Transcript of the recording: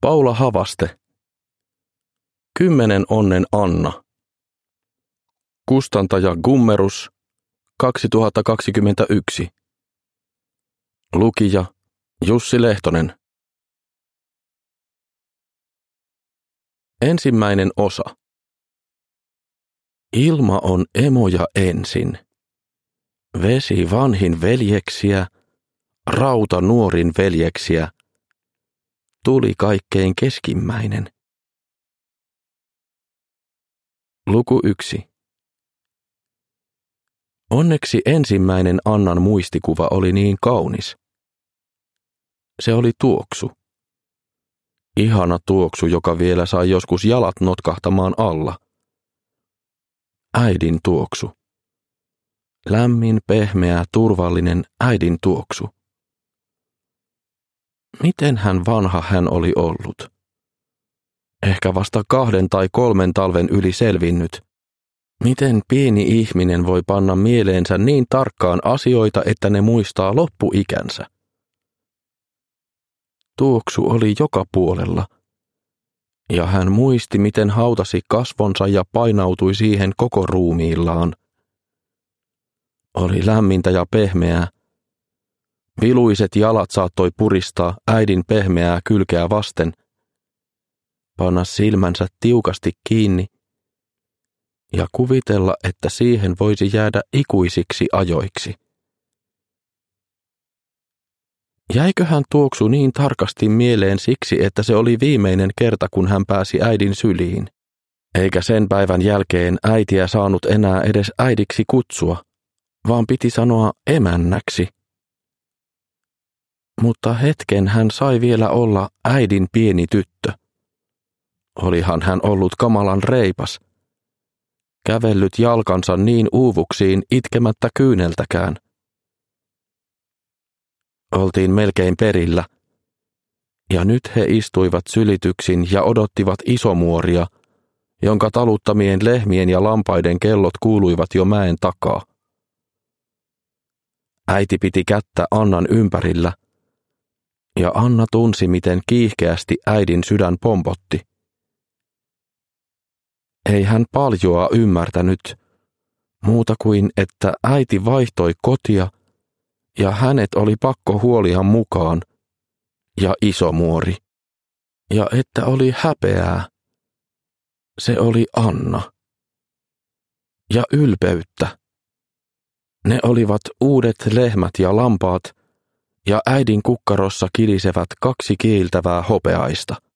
Paula Havaste. 10 onnen Anna. Kustantaja Gummerus, 2021. Lukija Jussi Lehtonen. Ensimmäinen osa. Ilma on emoja ensin. Vesi vanhin veljeksiä, rauta nuorin veljeksiä. Tuli kaikkein keskimmäinen. Luku 1. Onneksi ensimmäinen Annan muistikuva oli niin kaunis. Se oli tuoksu. Ihana tuoksu, joka vielä sai joskus jalat notkahtamaan alla. Äidin tuoksu. Lämmin, pehmeä, turvallinen äidin tuoksu. Miten vanha hän oli ollut? Ehkä vasta 2 tai 3 talven yli selvinnyt. Miten pieni ihminen voi panna mieleensä niin tarkkaan asioita, että ne muistaa loppuikänsä? Tuoksu oli joka puolella, ja hän muisti, miten hautasi kasvonsa ja painautui siihen koko ruumiillaan. Oli lämmintä ja pehmeää. Viluiset jalat saattoi puristaa äidin pehmeää kylkeä vasten, panna silmänsä tiukasti kiinni ja kuvitella, että siihen voisi jäädä ikuisiksi ajoiksi. Jäiköhän tuoksu niin tarkasti mieleen siksi, että se oli viimeinen kerta, kun hän pääsi äidin syliin, eikä sen päivän jälkeen äitiä saanut enää edes äidiksi kutsua, vaan piti sanoa emännäksi. Mutta hetken hän sai vielä olla äidin pieni tyttö. Olihan hän ollut kamalan reipas, kävellyt jalkansa niin uuvuksiin itkemättä kyyneltäkään. Oltiin melkein perillä, ja nyt he istuivat sylityksin ja odottivat isomuoria, jonka taluttamien lehmien ja lampaiden kellot kuuluivat jo mäen takaa. Äiti piti kättä Annan ympärillä, ja Anna tunsi, miten kiihkeästi äidin sydän pompotti. Ei hän paljoa ymmärtänyt, muuta kuin että äiti vaihtoi kotia, ja hänet oli pakko huolia mukaan, ja isomuori, ja että oli häpeää. Se oli Anna. Ja ylpeyttä. Ne olivat uudet lehmät ja lampaat, ja äidin kukkarossa kilisevät 2 kiiltävää hopeaista.